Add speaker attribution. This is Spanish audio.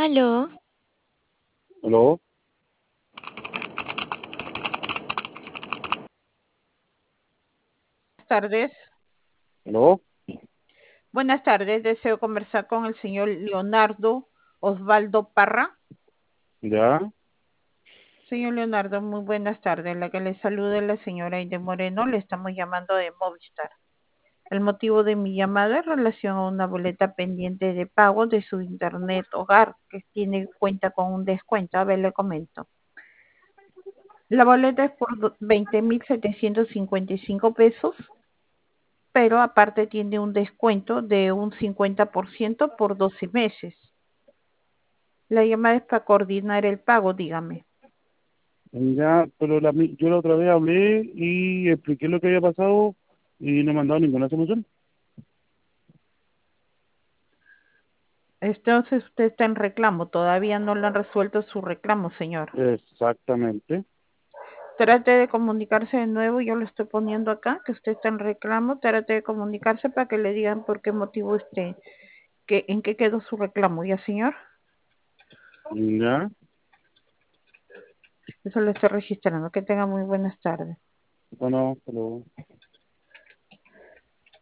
Speaker 1: Aló,
Speaker 2: ¿Aló?
Speaker 3: Tardes.
Speaker 2: ¿Aló?
Speaker 3: Buenas tardes. Deseo conversar con el señor Leonardo Osvaldo Parra.
Speaker 2: ¿Ya?
Speaker 3: Señor Leonardo, muy buenas tardes. La que le saluda es la señora Aide Moreno. Le estamos llamando de Movistar. El motivo de mi llamada es en relación a una boleta pendiente de pago de su internet hogar que tiene cuenta con un descuento. A ver, le comento. La boleta es por 20.755 pesos, pero aparte tiene un descuento de un 50% por 12 meses. La llamada es para coordinar el pago, dígame.
Speaker 2: Ya, pero yo la otra vez hablé y expliqué lo que había pasado y no me han dado ninguna solución.
Speaker 3: Entonces usted está en reclamo, todavía no le han resuelto su reclamo, señor.
Speaker 2: Exactamente.
Speaker 3: Trate de comunicarse de nuevo, yo lo estoy poniendo acá, que usted está en reclamo, trate de comunicarse para que le digan por qué motivo en qué quedó su reclamo, ¿ya, señor?
Speaker 2: Ya,
Speaker 3: Eso lo estoy registrando, que tenga muy buenas tardes.
Speaker 2: bueno, pero